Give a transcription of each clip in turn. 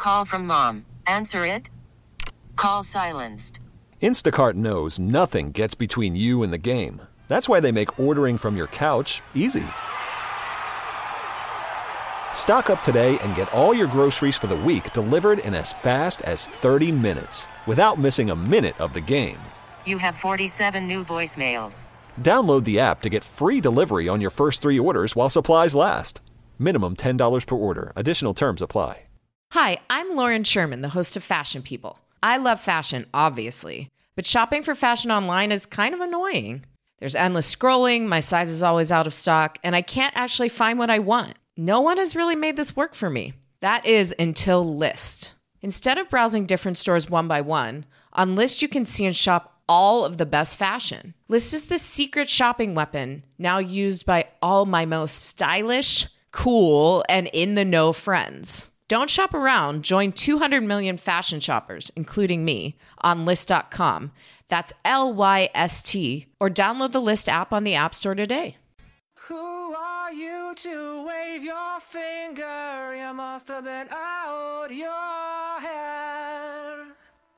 Call from mom. Answer it. Call silenced. Instacart knows nothing gets between you and the game. That's why they make ordering from your couch easy. Stock up today and get all your groceries for the week delivered in as fast as 30 minutes without missing a minute of the game. You have 47 new voicemails. Download the app to get free delivery on your first 3 orders while supplies last. Minimum $10 per order. Additional terms apply. Hi, I'm Lauren Sherman, the host of Fashion People. I love fashion, obviously, but shopping for fashion online is kind of annoying. There's endless scrolling, my size is always out of stock, and I can't actually find what I want. No one has really made this work for me. That is until Lyst. Instead of browsing different stores one by one, on Lyst you can see and shop all of the best fashion. Lyst is the secret shopping weapon now used by all my most stylish, cool, and in-the-know friends. Don't shop around. Join 200 million fashion shoppers, including me, on Lyst.com. That's Lyst, or download the Lyst app on the App Store today. Who are you to wave your finger? You must have been out your head.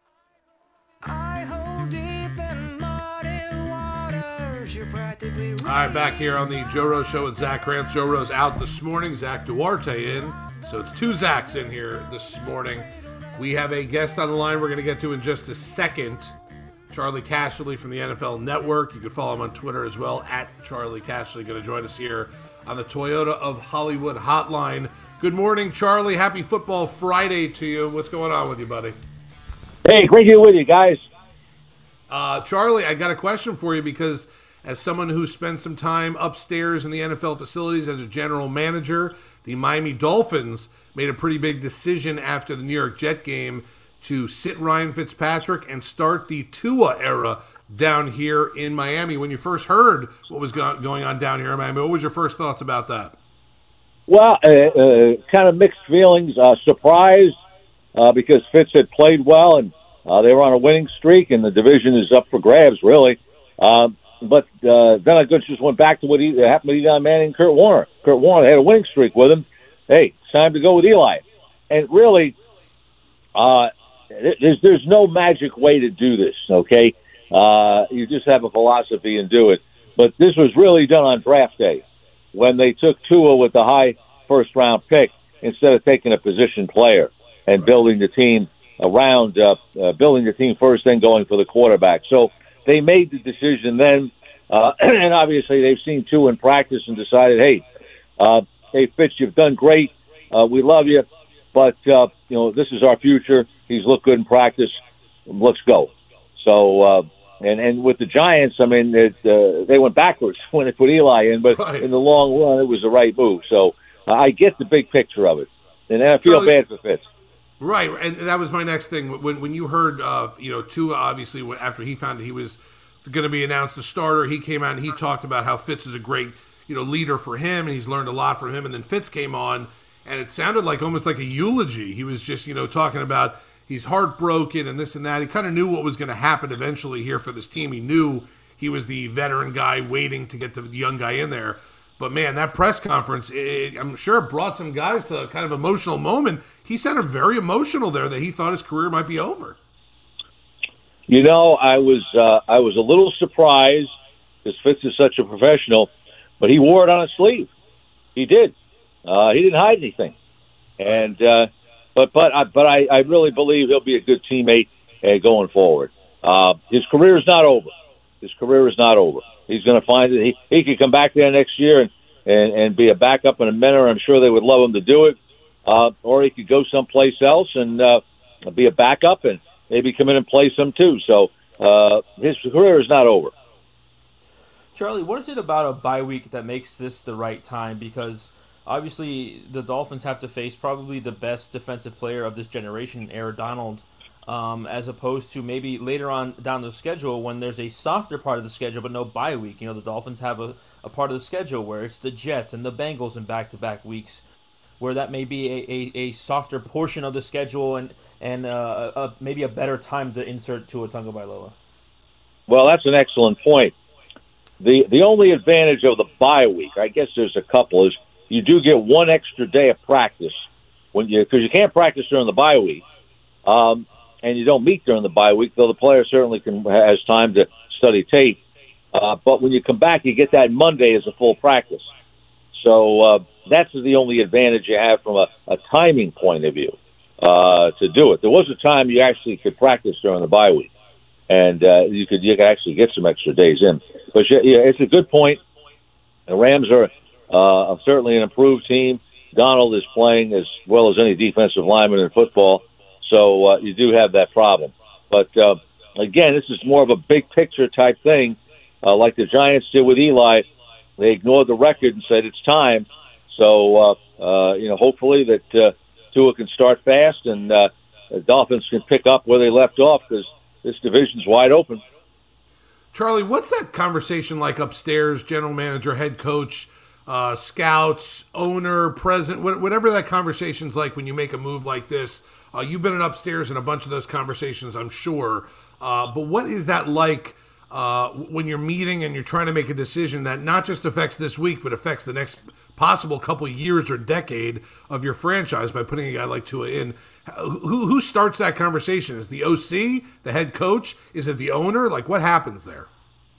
I hold deep in muddy waters. You're practically. All right, back here on the Joe Rose Show with Zach Krantz. Joe Rose out this morning. Zach Duarte in. So it's 2 Zachs in here this morning. We have a guest on the line we're going to get to in just a second. Charlie Casserly from the NFL Network. You can follow him on Twitter as well, at Charlie Casserly. Going to join us here on the Toyota of Hollywood hotline. Good morning, Charlie. Happy Football Friday to you. What's going on with you, buddy? Hey, great to be with you guys. Charlie, I got a question for you because as someone who spent some time upstairs in the NFL facilities as a general manager, the Miami Dolphins made a pretty big decision after the New York Jet game to sit Ryan Fitzpatrick and start the Tua era down here in Miami. When you first heard what was going on down here in Miami, what was your first thoughts about that? Well, kind of mixed feelings. Surprised because Fitz had played well and they were on a winning streak and the division is up for grabs, really. But then I just went back to what happened with Eli Manning and Kurt Warner. Kurt Warner had a winning streak with him. Hey, it's time to go with Eli. And really, there's no magic way to do this, okay? You just have a philosophy and do it. But this was really done on draft day when they took Tua with the high first-round pick instead of taking a position player and building the team around, building the team first, then going for the quarterback. So they made the decision then, and obviously they've seen Tua in practice and decided, hey, Fitz, you've done great. We love you, but this is our future. He's looked good in practice. Let's go. So, and with the Giants, I mean, they went backwards when they put Eli in, but in the long run, it was the right move. So I get the big picture of it, and I feel bad for Fitz. Right, and that was my next thing. When you heard Tua, obviously, after he found he was going to be announced the starter, he came out and he talked about how Fitz is a great leader for him, and he's learned a lot from him. And then Fitz came on, and it sounded like almost like a eulogy. He was just talking about he's heartbroken and this and that. He kind of knew what was going to happen eventually here for this team. He knew he was the veteran guy waiting to get the young guy in there. But, man, that press conference, I'm sure it brought some guys to a kind of emotional moment. He sounded very emotional there that he thought his career might be over. I was a little surprised because Fitz is such a professional, but he wore it on his sleeve. He did. He didn't hide anything. And but I really believe he'll be a good teammate going forward. His career is not over. He's going to find that he could come back there next year and be a backup and a mentor. I'm sure they would love him to do it. Or he could go someplace else and be a backup and maybe come in and play some too. So his career is not over. Charlie, what is it about a bye week that makes this the right time? Because obviously the Dolphins have to face probably the best defensive player of this generation, Aaron Donald, as opposed to maybe later on down the schedule when there's a softer part of the schedule but no bye week. The Dolphins have a part of the schedule where it's the Jets and the Bengals in back-to-back weeks where that may be a softer portion of the schedule and maybe a better time to insert Tua Tagovailoa. Well, that's an excellent point. The only advantage of the bye week, I guess there's a couple, is you do get one extra day of practice because you can't practice during the bye week, and you don't meet during the bye week, though the player certainly has time to study tape. But when you come back, you get that Monday as a full practice. So that's the only advantage you have from a timing point of view to do it. There was a time you actually could practice during the bye week, and you could actually get some extra days in. But yeah, it's a good point. The Rams are certainly an improved team. Donald is playing as well as any defensive lineman in football, so you do have that problem. But again, this is more of a big picture type thing, like the Giants did with Eli. They ignored the record and said it's time. So hopefully that Tua can start fast and the Dolphins can pick up where they left off, because this division's wide open. Charlie, what's that conversation like upstairs, general manager, head coach, scouts, owner, president, whatever that conversation's like when you make a move like this? You've been upstairs in a bunch of those conversations, I'm sure. But what is that like when you're meeting and you're trying to make a decision that not just affects this week, but affects the next possible couple years or decade of your franchise by putting a guy like Tua in? Who starts that conversation? Is the OC, the head coach? Is it the owner? Like, what happens there?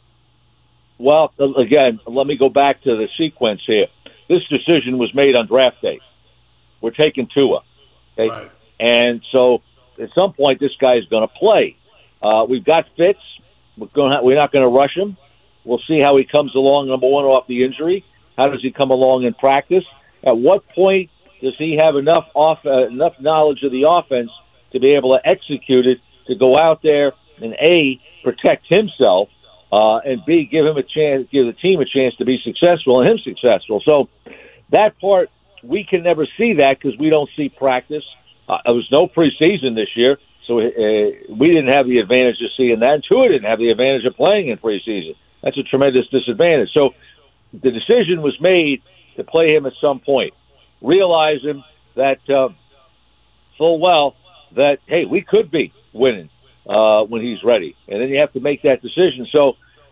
Well, again, let me go back to the sequence here. This decision was made on draft day. We're taking Tua. Okay? Right. And so at some point, this guy's going to play. We've got Fitz. We're not going to rush him. We'll see how he comes along, number one, off the injury. How does he come along in practice? At what point does he have enough knowledge of the offense to be able to execute it, to go out there and, A, protect himself, and B, give the team a chance to be successful and him successful. So that part, we can never see that because we don't see practice. There was no preseason this year, so we didn't have the advantage of seeing that. And Tua didn't have the advantage of playing in preseason. That's a tremendous disadvantage. So the decision was made to play him at some point, realizing that full well that, hey, we could be winning when he's ready. And then you have to make that decision. So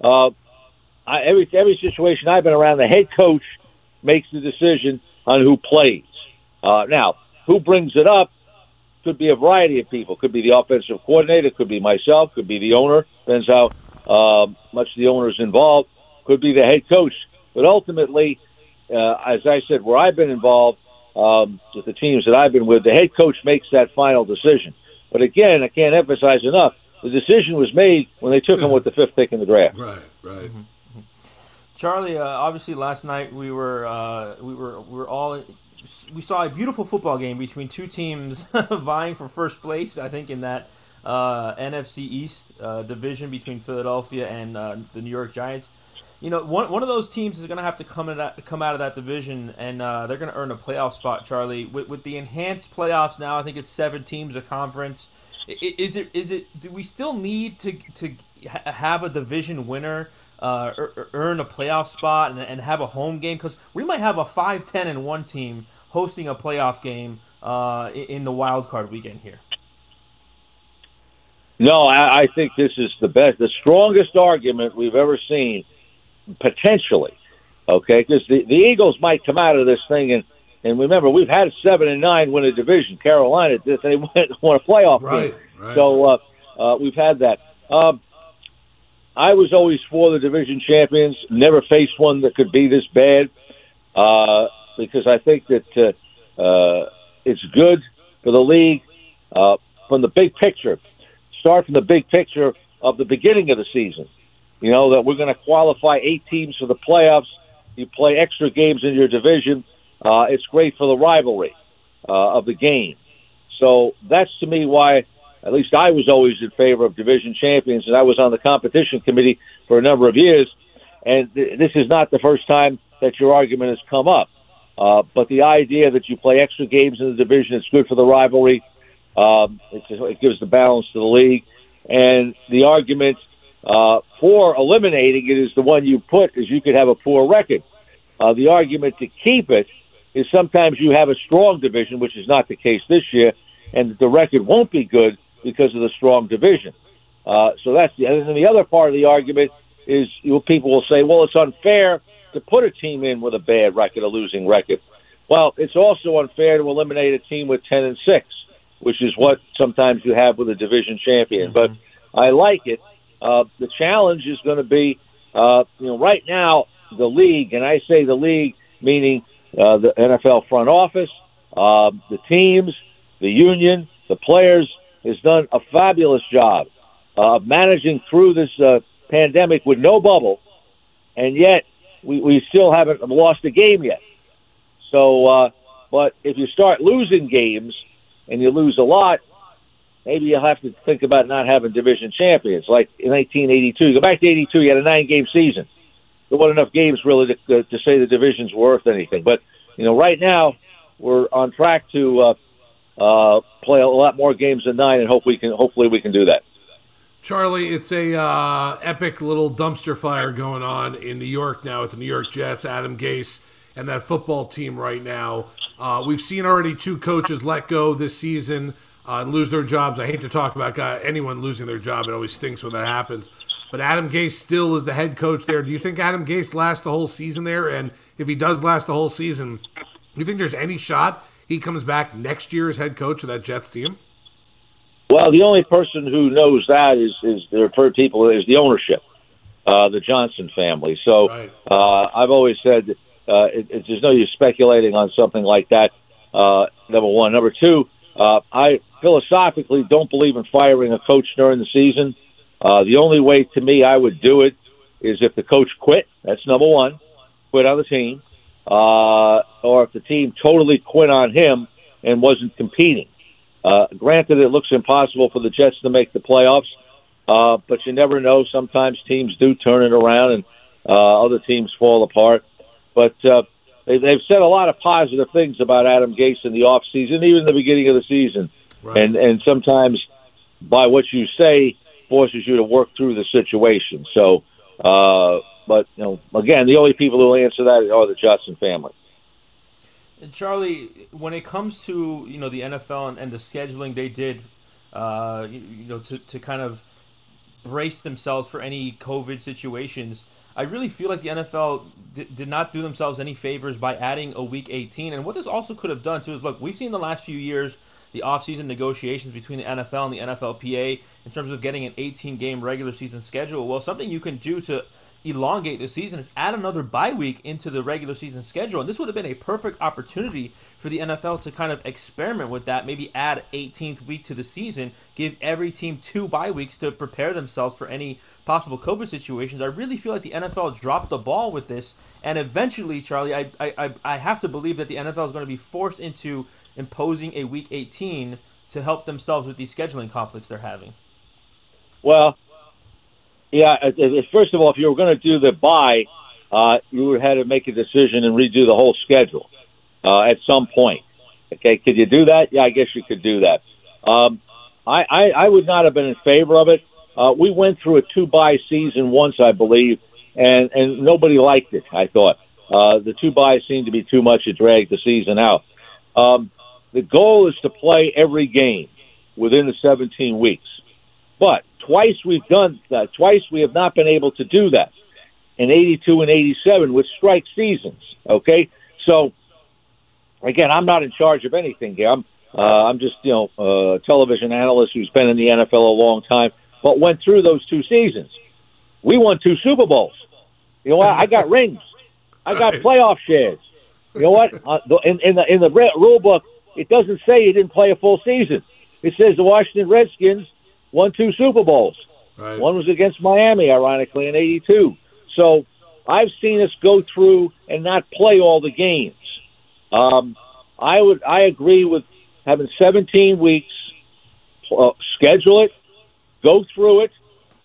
every situation I've been around, the head coach makes the decision on who plays. Now, who brings it up could be a variety of people. Could be the offensive coordinator, could be myself, could be the owner. Depends how much the owner is involved. Could be the head coach. But ultimately, as I said, where I've been involved with the teams that I've been with, the head coach makes that final decision. But again, I can't emphasize enough, the decision was made when they took him with the 5th pick in the draft. Right. Mm-hmm. Charlie, obviously last night we saw a beautiful football game between two teams vying for first place, I think, in that NFC East division between Philadelphia and the New York Giants. You know, one of those teams is going to have to come out of that division, and they're going to earn a playoff spot, Charlie. With the enhanced playoffs now, I think it's 7 teams a conference. Is it? Do we still need to have a division winner earn a playoff spot and have a home game? Because we might have a 5-10-1 team hosting a playoff game in the wild card weekend here. No, I think this is the strongest argument we've ever seen, potentially. Okay, because the Eagles might come out of this thing, and remember, we've had 7-9 win a division. Carolina did; they won a playoff game. Right. So we've had that. I was always for the division champions. Never faced one that could be this bad. Because I think that it's good for the league from the big picture. Start from the big picture of the beginning of the season. You know, that we're going to qualify 8 teams for the playoffs. You play extra games in your division. It's great for the rivalry of the game. So that's, to me, why at least I was always in favor of division champions, and I was on the competition committee for a number of years. And this is not the first time that your argument has come up. But the idea that you play extra games in the division, it's good for the rivalry. It gives the balance to the league. And the argument for eliminating it is the one you put, is you could have a poor record. The argument to keep it is sometimes you have a strong division, which is not the case this year, and the record won't be good because of the strong division. So that's and then the other part of the argument is people will say, well, it's unfair to put a team in with a bad record, a losing record. Well, it's also unfair to eliminate a team with 10-6, which is what sometimes you have with a division champion. But I like it. The challenge is going to be, right now, the league, and I say the league, meaning the NFL front office, the teams, the union, the players, has done a fabulous job of managing through this pandemic with no bubble, and yet we still haven't lost a game yet. So, but if you start losing games and you lose a lot, maybe you'll have to think about not having division champions. Like in 1982, go back to 82, you had a 9-game season. There weren't enough games really to say the division's worth anything. But right now we're on track to play a lot more games than 9, and hopefully we can do that. Charlie, it's a epic little dumpster fire going on in New York now with the New York Jets, Adam Gase, and that football team right now. We've seen already 2 coaches let go this season and lose their jobs. I hate to talk about anyone losing their job. It always stinks when that happens. But Adam Gase still is the head coach there. Do you think Adam Gase lasts the whole season there? And if he does last the whole season, do you think there's any shot he comes back next year as head coach of that Jets team? Well, the only person who knows that is the ownership, the Johnson family. So right. I've always said there's no use speculating on something like that, number one. Number two, I philosophically don't believe in firing a coach during the season. The only way, to me, I would do it is if the coach quit. That's number one, quit on the team. Or if the team totally quit on him and wasn't competing. Granted, it looks impossible for the Jets to make the playoffs, but you never know. Sometimes teams do turn it around and other teams fall apart. But they've said a lot of positive things about Adam Gase in the offseason, even in the beginning of the season. Right. And sometimes by what you say forces you to work through the situation. So, but again, the only people who will answer that are the Johnson family. And Charlie, when it comes to the NFL and the scheduling they did, to kind of brace themselves for any COVID situations, I really feel like the NFL did not do themselves any favors by adding a Week 18. And what this also could have done too is, look, we've seen the last few years the offseason negotiations between the NFL and the NFLPA in terms of getting an 18-game regular season schedule. Well, something you can do to elongate the season is add another bye week into the regular season schedule, and this would have been a perfect opportunity for the NFL to kind of experiment with that, maybe add 18th week to the season, give every team 2 bye weeks to prepare themselves for any possible COVID situations. I really feel like the NFL dropped the ball with this, and eventually, Charlie, I have to believe that the NFL is going to be forced into imposing a Week 18 to help themselves with these scheduling conflicts they're having. Well, yeah, first of all, if you were going to do the bye, you would have had to make a decision and redo the whole schedule at some point. Okay, could you do that? Yeah, I guess you could do that. I would not have been in favor of it. We went through a 2-bye season once, I believe, and nobody liked it, I thought. The 2 byes seemed to be too much to drag the season out. The goal is to play every game within the 17 weeks. But twice we've done that. Twice we have not been able to do that. In 82 and 87 with strike seasons. Okay? So, again, I'm not in charge of anything here. I'm just, a television analyst who's been in the NFL a long time, but went through those 2 seasons. We won 2 Super Bowls. You know what? I got rings. I got playoff shares. You know what? In the rule book, it doesn't say you didn't play a full season. It says the Washington Redskins won 2 Super Bowls. Right. One was against Miami, ironically, in 82. So I've seen us go through and not play all the games. I agree with having 17 weeks, schedule it, go through it,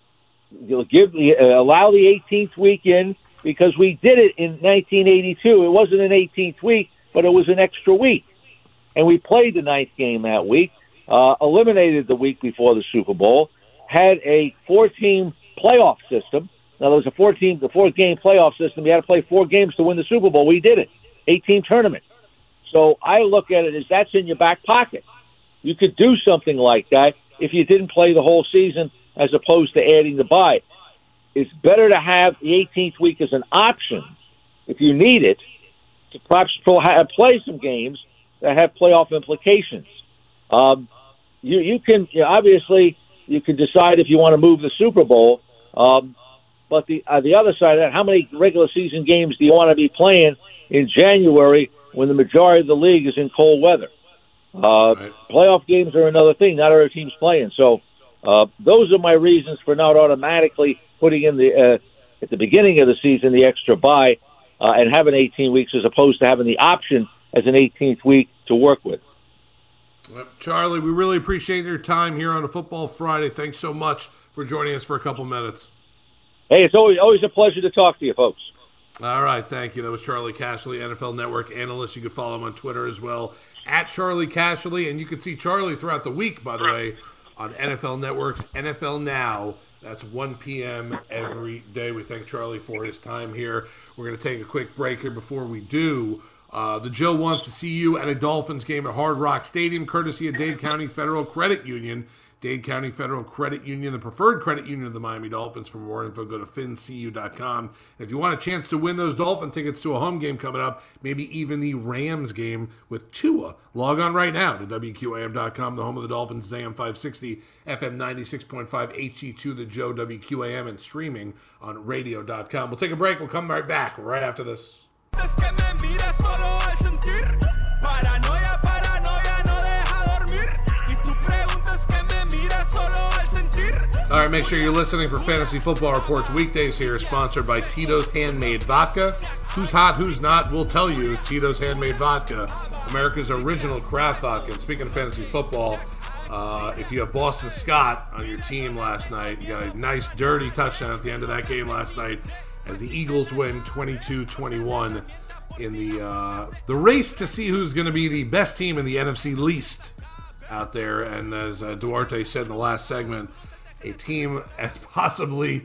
allow the 18th week in, because we did it in 1982. It wasn't an 18th week, but it was an extra week. And we played the 9th game that week, eliminated the week before the Super Bowl, had a 4-team playoff system. Now, there was a 4-game playoff system. You had to play 4 games to win the Super Bowl. We did it. 8-team tournament. So I look at it as that's in your back pocket. You could do something like that if you didn't play the whole season as opposed to adding the bye. It's better to have the 18th week as an option if you need it to perhaps play some games that have playoff implications. You can obviously you can decide if you want to move the Super Bowl, but the other side of that, how many regular season games do you want to be playing in January when the majority of the league is in cold weather? Right. Playoff games are another thing. Not other teams playing. So those are my reasons for not automatically putting in the at the beginning of the season the extra bye and having 18 weeks as opposed to having the option as an 18th week to work with. Well, Charlie, we really appreciate your time here on a Football Friday. Thanks so much for joining us for a couple minutes. Hey, it's always a pleasure to talk to you, folks. All right, thank you. That was Charlie Casserly, NFL Network analyst. You could follow him on Twitter as well, at Charlie Casserly. And you can see Charlie throughout the week, by the way, on NFL Network's NFL Now. That's 1 p.m. every day. We thank Charlie for his time here. We're going to take a quick break here before we do. The Joe wants to see you at a Dolphins game at Hard Rock Stadium, courtesy of Dade County Federal Credit Union. Dade County Federal Credit Union, the preferred credit union of the Miami Dolphins. For more info, go to fincu.com. And if you want a chance to win those Dolphin tickets to a home game coming up, maybe even the Rams game with Tua, log on right now to WQAM.com, the home of the Dolphins, AM 560, FM 96.5, HD2, the Joe WQAM, and streaming on radio.com. We'll take a break. We'll come right back right after this. All right, make sure you're listening for Fantasy Football Reports weekdays here, sponsored by Tito's Handmade Vodka. Who's hot, who's not, we'll tell you. Tito's Handmade Vodka, America's original craft vodka. And speaking of fantasy football, if you have Boston Scott on your team last night, you got a nice dirty touchdown at the end of that game last night as the Eagles win 22-21 in the race to see who's going to be the best team in the NFC least out there. And as Duarte said in the last segment, a team at possibly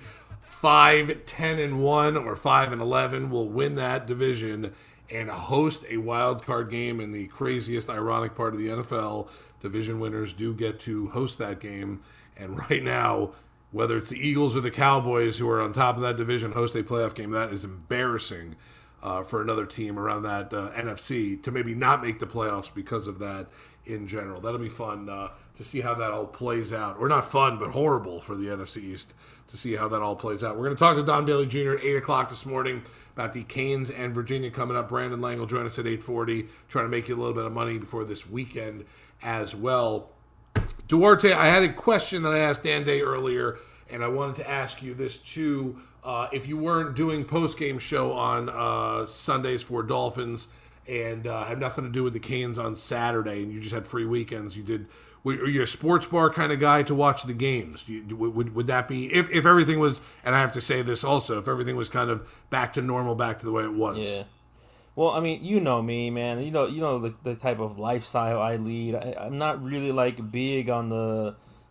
5-10-1 or 5-11 will win that division and host a wild card game in the craziest, ironic part of the NFL. Division winners do get to host that game, and right now, whether it's the Eagles or the Cowboys who are on top of that division host a playoff game, that is embarrassing for another team around that NFC to maybe not make the playoffs because of that in general. That'll be fun to see how that all plays out. Or not fun, but horrible for the NFC East to see how that all plays out. We're going to talk to Don Bailey Jr. at 8 o'clock this morning about the Canes and Virginia coming up. Brandon Lang will join us at 8:40, trying to make you a little bit of money before this weekend as well. Duarte, I had a question that I asked Dan Day earlier, and I wanted to ask you this too. If you weren't doing post-game show on Sundays for Dolphins and had nothing to do with the Canes on Saturday, and you just had free weekends, are you a sports bar kind of guy to watch the games? Would that be, if everything was, and I have to say this also, if everything was kind of back to normal, back to the way it was? Yeah. Well, I mean, you know me, man. You know the type of lifestyle I lead. I'm not really like big on the,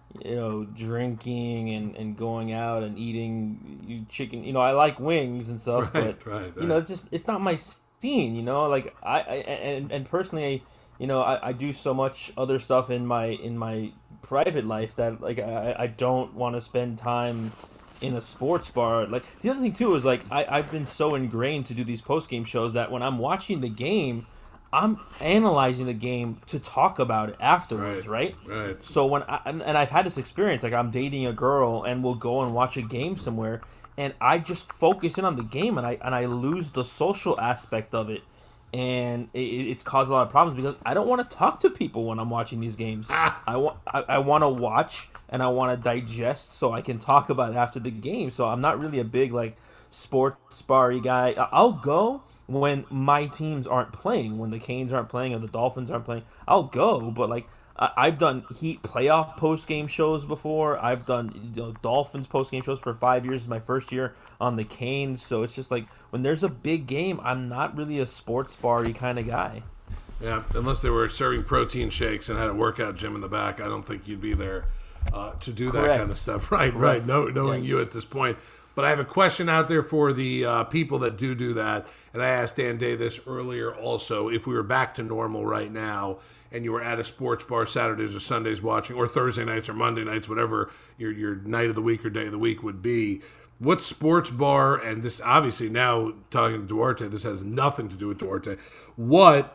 drinking and going out and eating chicken. I like wings and stuff, right. it's not my scene. Like I personally, I do so much other stuff in my private life that like I don't want to spend time in a sports bar. Like the other thing too is like I've been so ingrained to do these post game shows that when I'm watching the game, I'm analyzing the game to talk about it afterwards, right? So when I've had this experience, like I'm dating a girl and we'll go and watch a game somewhere, and I just focus in on the game and I lose the social aspect of it, and it's caused a lot of problems because I don't want to talk to people when I'm watching these games. I want to watch and I want to digest so I can talk about it after the game. So I'm not really a big like sports bar-y guy. I'll go when my teams aren't playing, when the Canes aren't playing or the Dolphins aren't playing. I'll go, but like I've done Heat playoff post-game shows before. I've done Dolphins post-game shows for 5 years. My first year on the Canes. So it's just like when there's a big game, I'm not really a sports bar-y kind of guy. Yeah, unless they were serving protein shakes and had a workout gym in the back, I don't think you'd be there to do that kind of stuff. Right. Knowing you at this point. But I have a question out there for the people that do that. And I asked Dan Day this earlier also. If we were back to normal right now and you were at a sports bar Saturdays or Sundays watching, or Thursday nights or Monday nights, whatever your night of the week or day of the week would be, what sports bar, and this obviously now talking to Duarte, this has nothing to do with Duarte. What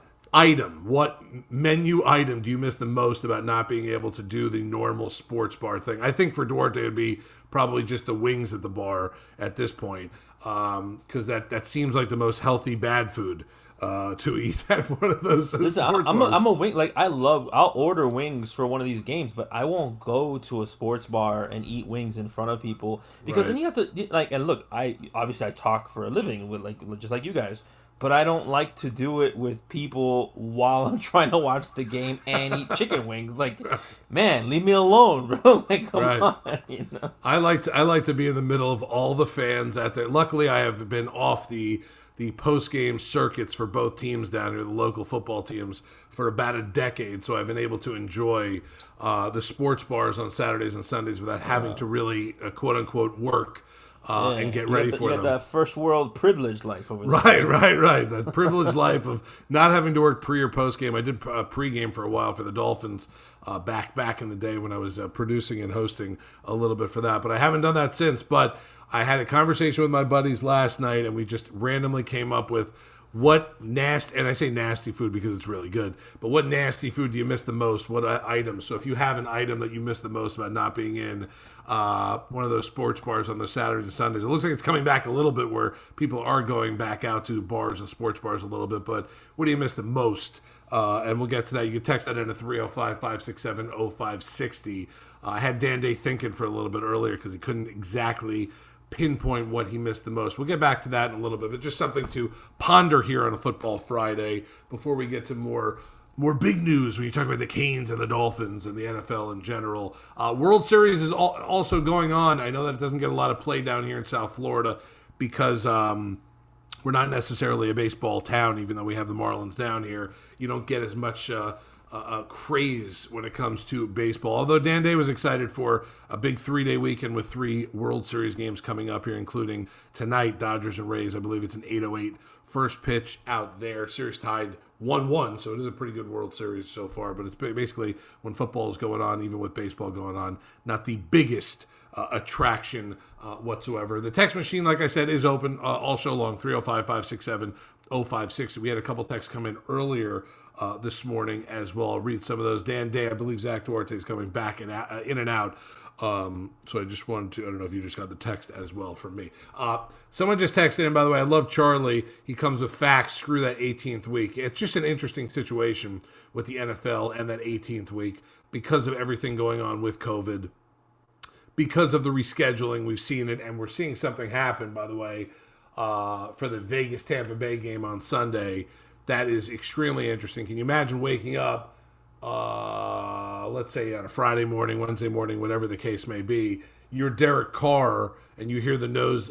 menu item do you miss the most about not being able to do the normal sports bar thing? I think for Duarte it would be probably just the wings at the bar at this point, because that seems like the most healthy bad food to eat at one of those. Listen, I'm a wing. Like I'll order wings for one of these games, but I won't go to a sports bar and eat wings in front of people because then you have to like. And look, I talk for a living with just like you guys. But I don't like to do it with people while I'm trying to watch the game and eat chicken wings. Like, man, leave me alone, bro. Like, come on. You know? I like to be in the middle of all the fans at the. Luckily, I have been off the post game circuits for both teams down here, the local football teams, for about a decade. So I've been able to enjoy the sports bars on Saturdays and Sundays without having to really quote unquote work. And get ready for them. You got that first world privileged life over there. Right. That privileged life of not having to work pre or post game. I did pre-game for a while for the Dolphins back in the day when I was producing and hosting a little bit for that. But I haven't done that since. But I had a conversation with my buddies last night, and we just randomly came up with what nasty, and I say nasty food because it's really good, but what nasty food do you miss the most? What items? So if you have an item that you miss the most about not being in one of those sports bars on the Saturdays and Sundays, it looks like it's coming back a little bit where people are going back out to bars and sports bars a little bit, but what do you miss the most? And we'll get to that. You can text that in at 305-567-0560. I had Dan Day thinking for a little bit earlier because he couldn't exactly pinpoint what he missed the most. We'll get back to that in a little bit, but just something to ponder here on a Football Friday before we get to more big news when you talk about the Canes and the Dolphins and the NFL in general. World Series is also going on. I know that it doesn't get a lot of play down here in South Florida because we're not necessarily a baseball town, even though we have the Marlins down here. You don't get as much craze when it comes to baseball. Although Dan Day was excited for a big 3-day weekend with 3 World Series games coming up here, including tonight, Dodgers and Rays. I believe it's an 8:08 first pitch out there. Series tied 1-1, so it is a pretty good World Series so far. But it's basically when football is going on, even with baseball going on, not the biggest attraction whatsoever. The text machine, like I said, is open all show long, 305-567-0560. We had a couple texts come in earlier this morning as well. I'll read some of those. Dan Day, I believe Zach Duarte is coming back in and out. So I just wanted to, I don't know if you just got the text as well from me. Someone just texted in, by the way, I love Charlie. He comes with facts. Screw that 18th week. It's just an interesting situation with the NFL and that 18th week because of everything going on with COVID. Because of the rescheduling, we've seen it, and we're seeing something happen, by the way, for the Vegas-Tampa Bay game on Sunday. That is extremely interesting. Can you imagine waking up, let's say on a Friday morning, Wednesday morning, whatever the case may be, you're Derek Carr, and you hear the news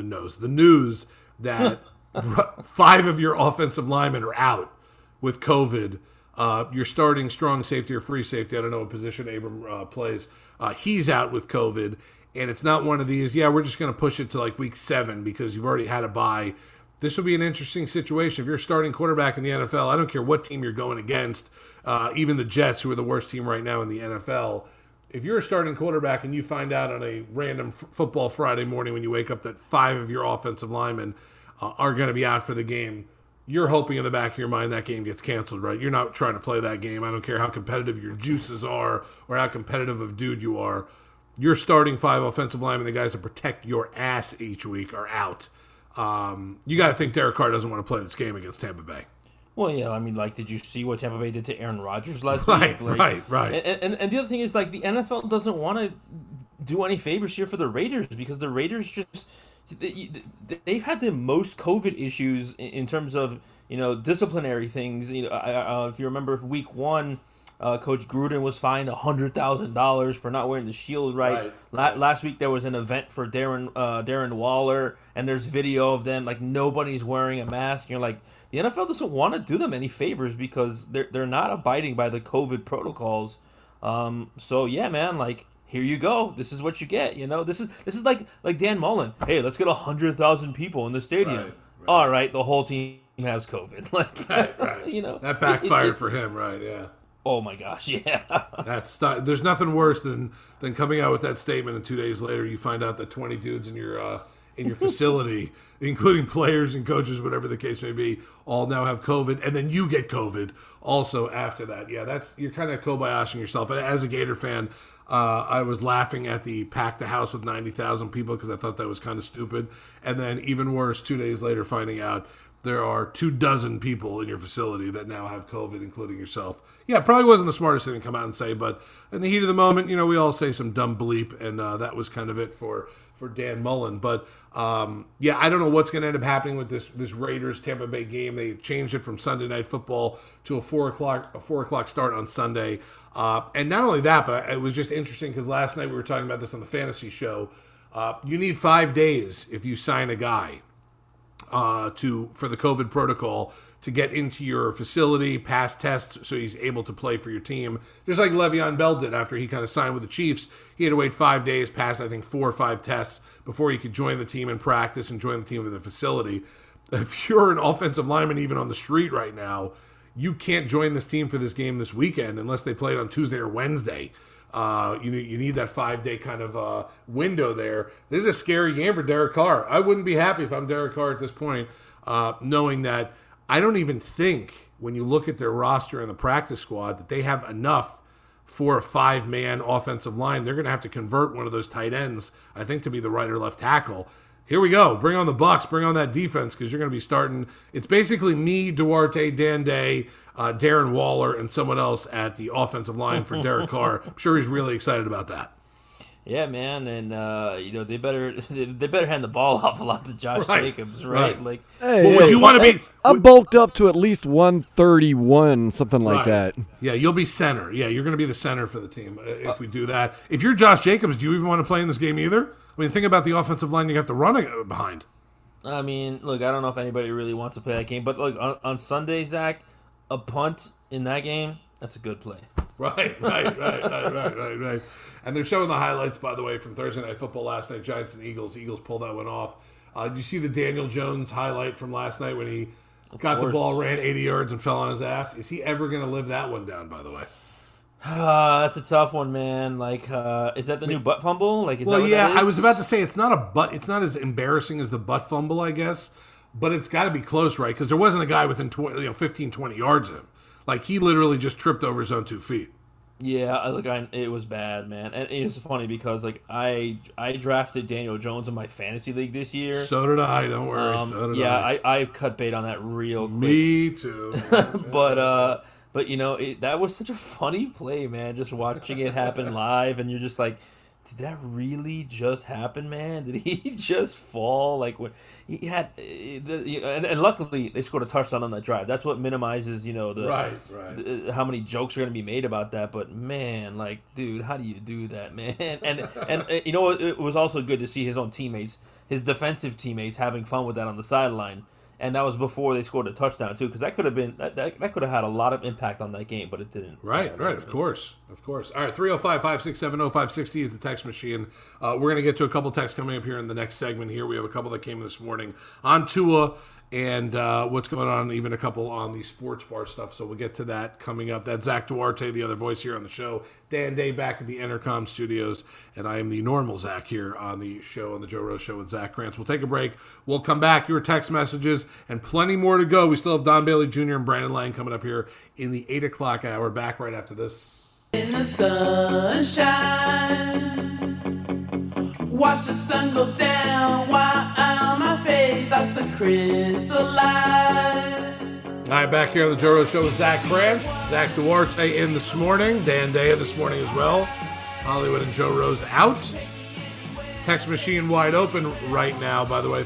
that 5 of your offensive linemen are out with COVID. You're starting strong safety or free safety. I don't know what position Abram plays. He's out with COVID, and it's not one of these, we're just going to push it to like week 7 because you've already had a bye. This will be an interesting situation. If you're a starting quarterback in the NFL, I don't care what team you're going against, even the Jets, who are the worst team right now in the NFL. If you're a starting quarterback and you find out on a random football Friday morning when you wake up that 5 of your offensive linemen are going to be out for the game, you're hoping in the back of your mind that game gets canceled, right? You're not trying to play that game. I don't care how competitive your juices are or how competitive of dude you are. You're starting 5 offensive linemen, the guys that protect your ass each week, are out. You got to think Derek Carr doesn't want to play this game against Tampa Bay. Well, yeah, I mean, did you see what Tampa Bay did to Aaron Rodgers last week? Right. And the other thing is, the NFL doesn't want to do any favors here for the Raiders because the Raiders they've had the most COVID issues in terms of, disciplinary things. If you remember week 1, Coach Gruden was fined $100,000 for not wearing the shield right. Last week there was an event for Darren Waller, and there's video of them nobody's wearing a mask. You're like, the NFL doesn't want to do them any favors because they're not abiding by the COVID protocols. So yeah, man, here you go. This is what you get. This is like Dan Mullen. Hey, let's get 100,000 people in the stadium. Right. All right, the whole team has COVID. Right. That backfired for him, right? Yeah. Oh my gosh, yeah. There's nothing worse than coming out with that statement and 2 days later you find out that 20 dudes in your facility, including players and coaches, whatever the case may be, all now have COVID, and then you get COVID also after that. Yeah, you're kind of Kobayashing yourself. And as a Gator fan, I was laughing at the pack the house with 90,000 people because I thought that was kind of stupid. And then even worse, 2 days later, finding out there are 24 people in your facility that now have COVID, including yourself. Yeah, it probably wasn't the smartest thing to come out and say, but in the heat of the moment, we all say some dumb bleep, and that was kind of it for Dan Mullen. But, I don't know what's going to end up happening with this Raiders-Tampa Bay game. They changed it from Sunday Night Football to a 4 o'clock start on Sunday. And not only that, but it was just interesting because last night we were talking about this on the fantasy show. You need 5 days if you sign a guy for the COVID protocol to get into your facility, pass tests, so he's able to play for your team. Just like Le'Veon Bell did after he kind of signed with the Chiefs. He had to wait 5 days, pass, I think, 4 or 5 tests before he could join the team in practice and join the team in the facility. If you're an offensive lineman even on the street right now, you can't join this team for this game this weekend unless they play it on Tuesday or Wednesday. You need that 5 day kind of window there. This is a scary game for Derek Carr. I wouldn't be happy if I'm Derek Carr at this point, knowing that I don't even think when you look at their roster and the practice squad that they have enough for a 5-man offensive line. They're going to have to convert one of those tight ends, I think, to be the right or left tackle. Here we go. Bring on the Bucs. Bring on that defense because you're going to be starting. It's basically me, Duarte, Dan Day, Darren Waller, and someone else at the offensive line for Derek Carr. I'm sure he's really excited about that. Yeah, man, and they better hand the ball off a lot to Josh Jacobs, right? Like, would you want to be? I bulked up to at least 131, something like that. Yeah, you'll be center. Yeah, you're going to be the center for the team if we do that. If you're Josh Jacobs, do you even want to play in this game either? I mean, think about the offensive line you have to run behind. I mean, look, I don't know if anybody really wants to play that game, but look, on Sunday, Zach, a punt in that game, that's a good play. Right. And they're showing the highlights, by the way, from Thursday Night Football last night, Giants and Eagles. Eagles pulled that one off. Did you see the Daniel Jones highlight from last night when he got the ball, ran 80 yards, and fell on his ass? Is he ever going to live that one down, by the way? That's a tough one, man. Like, is that the new butt fumble? Like, is that what yeah, that is? I was about to say it's not as embarrassing as the butt fumble, I guess, but it's got to be close, right? Because there wasn't a guy within 15, 20 yards of him. Like, he literally just tripped over his own 2 feet. Yeah, it was bad, man. And it's funny because, like, I drafted Daniel Jones in my fantasy league this year. So did I, don't worry. So did I. I cut bait on that real quick. Me too. But that was such a funny play, man. Just watching it happen live, and you're just like, did that really just happen, man? Did he just fall? Like, when he had, and luckily they scored a touchdown on that drive. That's what minimizes, how many jokes are going to be made about that. But man, like, dude, how do you do that, man? And it was also good to see his own teammates, his defensive teammates, having fun with that on the sideline. And that was before they scored a touchdown too, because that could have been that could have had a lot of impact on that game, but it didn't. Right. Of course. All right, 305-567-0560 is the text machine. We're going to get to a couple texts coming up here in the next segment. Here we have a couple that came this morning on Tua and what's going on, even a couple on the sports bar stuff. So we'll get to that coming up. That's Zach Duarte, the other voice here on the show. Dan Day back at the Entercom studios, and I am the normal Zach here on the show, on the Joe Rose Show with Zach Krantz. We'll take a break. We'll come back. Your text messages and plenty more to go. We still have Don Bailey Jr. and Brandon Lang coming up here in the 8 o'clock hour. Back right after this. In the sunshine, watch the sun go down while my face starts to crystallize. All right, back here on the Joe Rose Show with Zach Krantz. Zach Duarte in this morning. Dan Day this morning as well. Hollywood and Joe Rose out. Text machine wide open right now, by the way,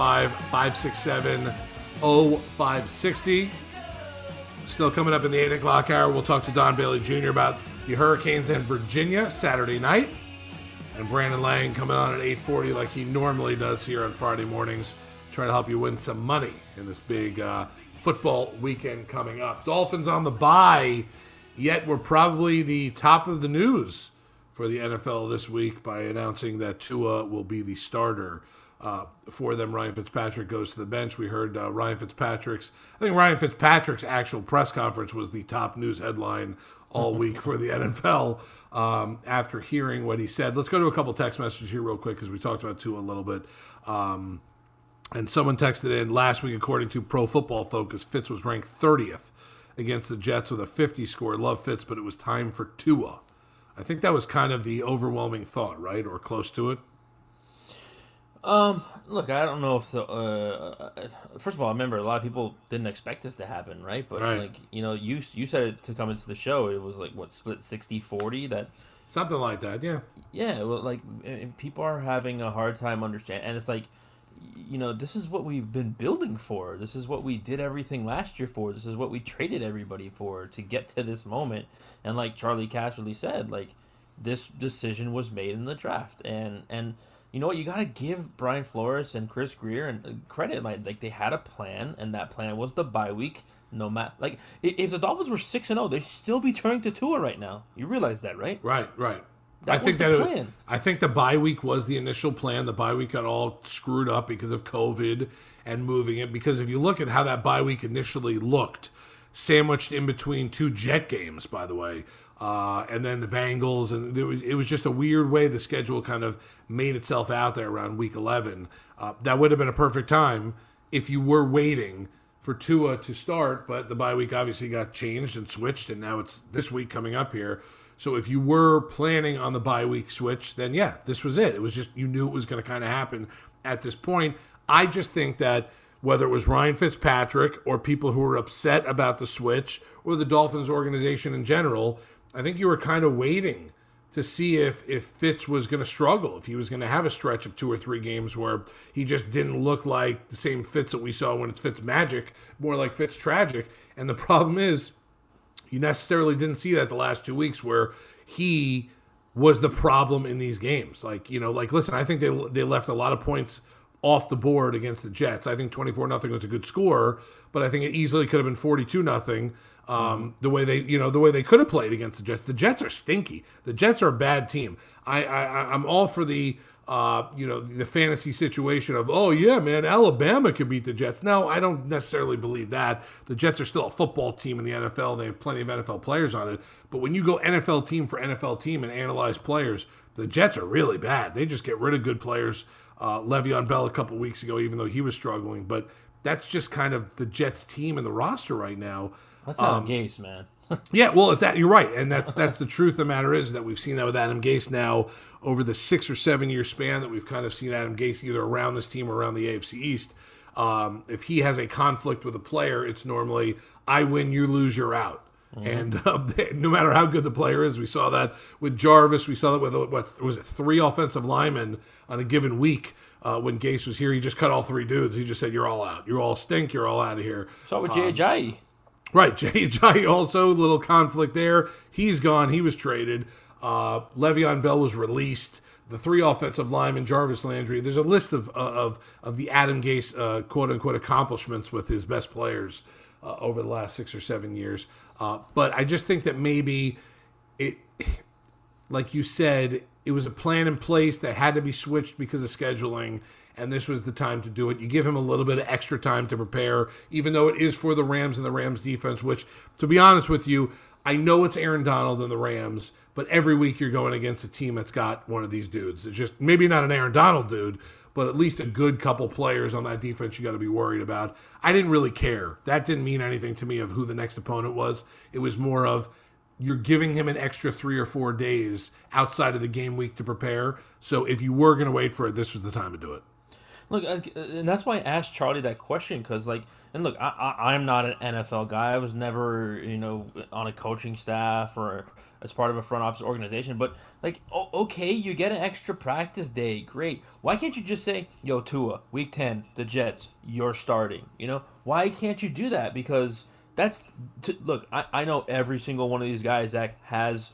305-567-0560. Still coming up in the 8 o'clock hour, we'll talk to Don Bailey Jr. about the Hurricanes and Virginia Saturday night. And Brandon Lang coming on at 8:40 like he normally does here on Friday mornings, trying to help you win some money in this big football weekend coming up. Dolphins on the bye, yet we're probably the top of the news for the NFL this week by announcing that Tua will be the starter for them. Ryan Fitzpatrick goes to the bench. We heard Ryan Fitzpatrick's actual press conference was the top news headline all week for the NFL after hearing what he said. Let's go to a couple text messages here real quick because we talked about Tua a little bit. And someone texted in last week, according to Pro Football Focus, Fitz was ranked 30th against the Jets with a 50 score. Love Fitz, but it was time for Tua. I think that was kind of the overwhelming thought, right? Or close to it. Look, I don't know if first of all, I remember a lot of people didn't expect this to happen, right? But right. you said it to come into the show. It was like what, split 60-40 that something like that, yeah. Yeah, well, people are having a hard time understanding, and it's like, this is what we've been building for. This is what we did everything last year for. This is what we traded everybody for to get to this moment. And like Charlie Casserly said, this decision was made in the draft, and. You know what? You got to give Brian Flores and Chris Greer and credit. They had a plan, and that plan was the bye week. No matter, if the Dolphins were 6-0, they'd still be turning to Tua right now. You realize that, right? Right. I think the bye week was the initial plan. The bye week got all screwed up because of COVID and moving it. Because if you look at how that bye week initially looked, sandwiched in between two Jet games, by the way, and then the Bengals, and it was just a weird way the schedule kind of made itself out there around week 11. That would have been a perfect time if you were waiting for Tua to start, but the bye week obviously got changed and switched, and now it's this week coming up here. So if you were planning on the bye week switch, then yeah, this was it. It was just, you knew it was going to kind of happen at this point. I just think that whether it was Ryan Fitzpatrick or people who were upset about the switch or the Dolphins organization in general, I think you were kind of waiting to see if Fitz was going to struggle, if he was going to have a stretch of 2 or 3 games where he just didn't look like the same Fitz that we saw when it's Fitz magic, more like Fitz tragic. And the problem is you necessarily didn't see that the last 2 weeks where he was the problem in these games. Listen, I think they left a lot of points off the board against the Jets. I think 24-0 was a good score, but I think it easily could have been 42-0. The way they could have played against the Jets. The Jets are stinky. The Jets are a bad team. I'm all for the fantasy situation of, oh yeah, man, Alabama could beat the Jets. No, I don't necessarily believe that. The Jets are still a football team in the NFL. They have plenty of NFL players on it. But when you go NFL team for NFL team and analyze players, the Jets are really bad. They just get rid of good players. Le'Veon Bell a couple weeks ago, even though he was struggling. But that's just kind of the Jets team and the roster right now. That's Adam Gase, man. Yeah, well, it's that you're right, and that's the truth of the matter is that we've seen that with Adam Gase now over the 6 or 7 year span that we've kind of seen Adam Gase either around this team or around the AFC East. If he has a conflict with a player, it's normally I win, you lose, you're out. And no matter how good the player is, we saw that with Jarvis. We saw that with, what was it, 3 offensive linemen on a given week. When Gase was here, he just cut all 3 dudes. He just said, you're all out. You all stink. You're all out of here. So with Jay Ajayi. Right. Jay Ajayi also, a little conflict there. He's gone. He was traded. Le'Veon Bell was released. The 3 offensive linemen, Jarvis Landry. There's a list of the Adam Gase, quote-unquote, accomplishments with his best players over the last 6 or 7 years. But I just think that maybe it, like you said, it was a plan in place that had to be switched because of scheduling, and this was the time to do it. You give him a little bit of extra time to prepare, even though it is for the Rams and the Rams defense, which, to be honest with you, I know it's Aaron Donald and the Rams, but every week you're going against a team that's got one of these dudes. It's just maybe not an Aaron Donald dude, but at least a good couple players on that defense you got to be worried about. I didn't really care. That didn't mean anything to me of who the next opponent was. It was more of you're giving him an extra 3 or 4 days outside of the game week to prepare. So if you were going to wait for it, this was the time to do it. Look, and that's why I asked Charlie that question, because, I'm not an NFL guy. I was never, on a coaching staff or as part of a front office organization. But, okay, you get an extra practice day. Great. Why can't you just say, yo, Tua, week 10, the Jets, you're starting? Why can't you do that? Because look, I know every single one of these guys that has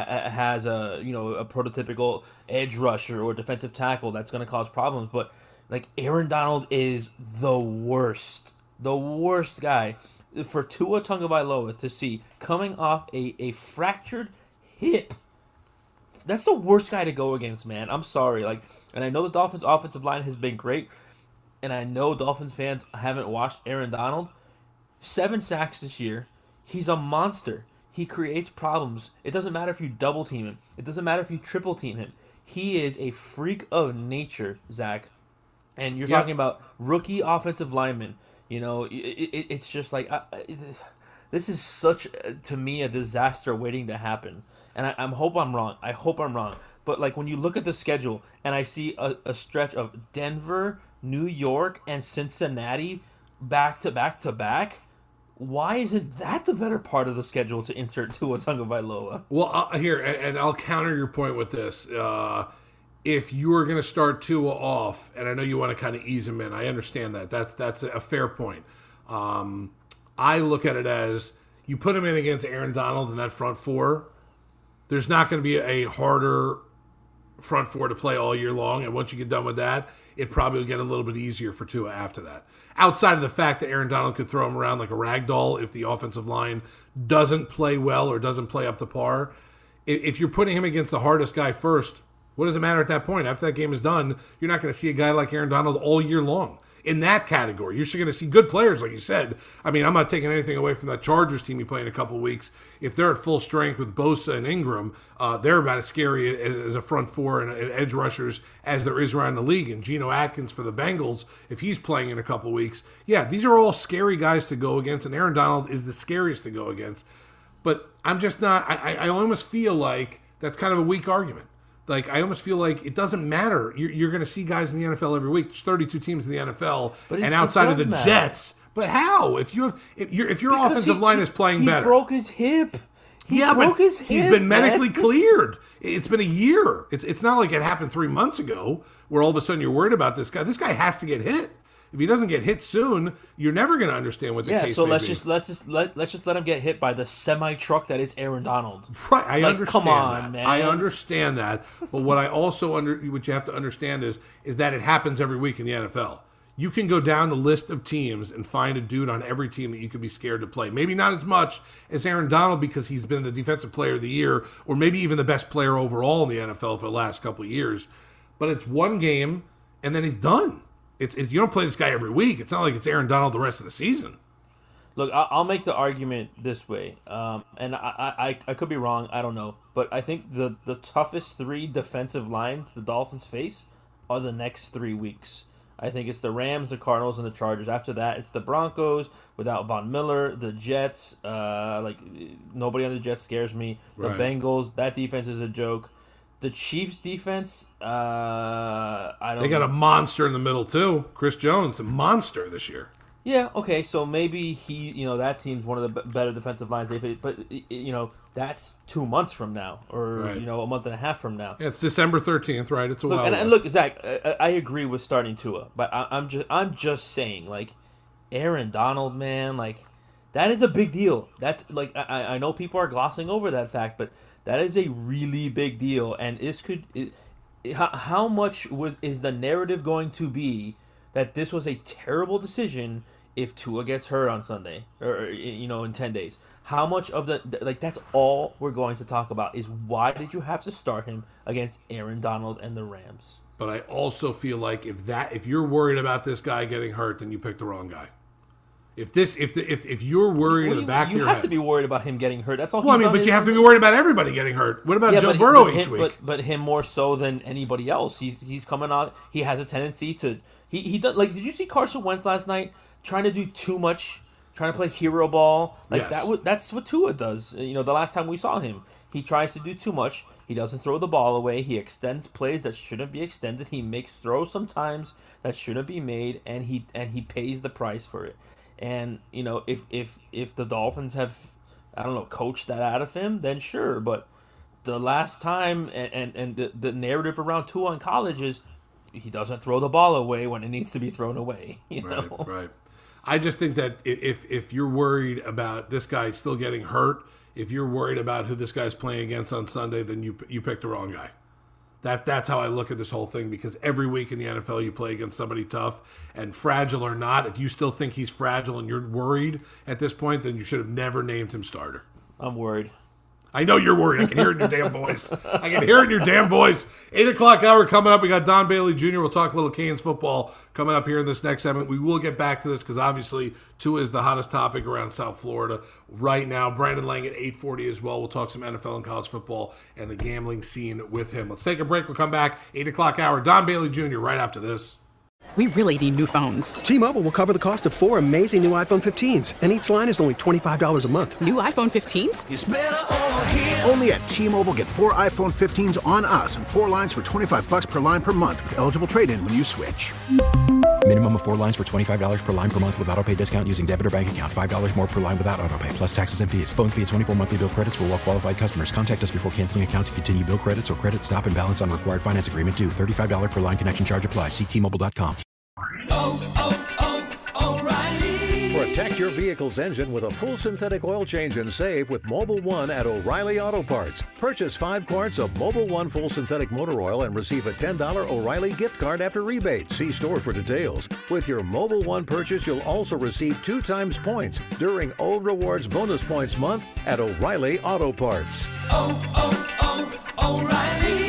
a prototypical edge rusher or defensive tackle that's going to cause problems, but Aaron Donald is the worst guy for Tua Tagovailoa to see coming off a fractured hip that's the worst guy to go against, man. I'm sorry. Like, and I know the Dolphins' offensive line has been great, and I know Dolphins fans haven't watched Aaron Donald. 7 sacks this year. He's a monster. He creates problems. It doesn't matter if you double team him. It doesn't matter if you triple team him. He is a freak of nature, Zach. And you're talking about rookie offensive linemen. You know, it's just like this is such, to me, a disaster waiting to happen. And I hope I'm wrong. I hope I'm wrong. But like when you look at the schedule and I see a stretch of Denver, New York, and Cincinnati back to back to back, why isn't that the better part of the schedule to insert Tua Tagovailoa? Well, here, and I'll counter your point with this. If you are going to start Tua off, and I know you want to kind of ease him in, I understand that. That's a fair point. I look at it as you put him in against Aaron Donald in that front four, there's not going to be a harder front four to play all year long, and once you get done with that, it probably will get a little bit easier for Tua after that. Outside of the fact that Aaron Donald could throw him around like a rag doll if the offensive line doesn't play well or doesn't play up to par, if you're putting him against the hardest guy first, what does it matter at that point? After that game is done, you're not going to see a guy like Aaron Donald all year long. In that category, you're still going to see good players, like you said. I mean, I'm not taking anything away from that Chargers team you play in a couple of weeks. If they're at full strength with Bosa and Ingram, they're about as scary as a front four and edge rushers as there is around the league. And Geno Atkins for the Bengals, if he's playing in a couple of weeks, yeah, these are all scary guys to go against, and Aaron Donald is the scariest to go against. But I'm just not. I almost feel like that's kind of a weak argument. Like, I almost feel like it doesn't matter. You're going to see guys in the NFL every week. There's 32 teams in the NFL, and outside of the Jets. But how? If your offensive line is playing better, he broke his hip. He's been medically cleared. It's been a year. It's not like it happened 3 months ago, where all of a sudden you're worried about this guy. This guy has to get hit. If he doesn't get hit soon, you're never going to understand what the case so may let's be. just let him get hit by the semi truck that is Aaron Donald. Right, I understand. Come on, that. man. I understand that. But what I also what you have to understand is that it happens every week in the NFL. You can go down the list of teams and find a dude on every team that you could be scared to play. Maybe not as much as Aaron Donald because he's been the defensive player of the year, or maybe even the best player overall in the NFL for the last couple of years. But it's one game, and then he's done. It's you don't play this guy every week. It's not like it's Aaron Donald the rest of the season. Look, I'll make the argument this way, and I could be wrong. I don't know, but I think the toughest 3 defensive lines the Dolphins face are the next 3 weeks. I think it's the Rams, the Cardinals, and the Chargers. After that, it's the Broncos without Von Miller, the Jets. Nobody on the Jets scares me. The Bengals, that defense is a joke. The Chiefs defense, They got a monster in the middle too. Chris Jones, a monster this year. Yeah, okay, so maybe that team's one of the better defensive lines they play, but that's 2 months from now, or a month and a half from now. Yeah, it's December 13th, right? It's a while. And look, Zach, I agree with starting Tua, but I'm just saying, like, Aaron Donald, man, like, that is a big deal. That's like I know people are glossing over that fact, but that is a really big deal, and how much is the narrative going to be that this was a terrible decision if Tua gets hurt on Sunday or in 10 days? How much of that's all we're going to talk about is why did you have to start him against Aaron Donald and the Rams? But I also feel like if you're worried about this guy getting hurt, then you picked the wrong guy. If you're worried in the back of your head, you have to be worried about him getting hurt. That's all. Well, I mean, but you have to be worried about everybody getting hurt. What about Joe Burrow each week? But him more so than anybody else. He's coming out. He has a tendency to. He does. Like, did you see Carson Wentz last night trying to do too much, trying to play hero ball? Like that's what Tua does. The last time we saw him, he tries to do too much. He doesn't throw the ball away. He extends plays that shouldn't be extended. He makes throws sometimes that shouldn't be made, and he pays the price for it. And if the Dolphins have, I don't know, coached that out of him, then sure. But the last time and the narrative around Tua in college is he doesn't throw the ball away when it needs to be thrown away. Right. I just think that if you're worried about this guy still getting hurt, if you're worried about who this guy's playing against on Sunday, then you picked the wrong guy. That's how I look at this whole thing, because every week in the NFL you play against somebody tough, and fragile or not, if you still think he's fragile and you're worried at this point, then you should have never named him starter. I'm worried. I know you're worried. I can hear it in your damn voice. 8 o'clock hour coming up. We got Don Bailey Jr. We'll talk a little Canes football coming up here in this next segment. We will get back to this because obviously Tua is the hottest topic around South Florida right now. Brandon Lang at 8:40 as well. We'll talk some NFL and college football and the gambling scene with him. Let's take a break. We'll come back. 8 o'clock hour. Don Bailey Jr. right after this. We really need new phones. T-Mobile will cover the cost of 4 amazing new iPhone 15s, and each line is only $25 a month. New iPhone 15s? It's better over here. Only at T-Mobile, get 4 iPhone 15s on us and 4 lines for $25 per line per month with eligible trade-in when you switch. Minimum of 4 lines for $25 per line per month with autopay discount using debit or bank account. $5 more per line without autopay, plus taxes and fees. Phone fee at 24 monthly bill credits for well-qualified customers. Contact us before canceling account to continue bill credits or credit stop and balance on required finance agreement due. $35 per line connection charge applies. See T-Mobile.com. O'Reilly. Protect your vehicle's engine with a full synthetic oil change and save with Mobil 1 at O'Reilly Auto Parts. Purchase 5 quarts of Mobil 1 full synthetic motor oil and receive a $10 O'Reilly gift card after rebate. See store for details. With your Mobil 1 purchase, you'll also receive 2 times points during O Rewards Bonus Points Month at O'Reilly Auto Parts. O'Reilly.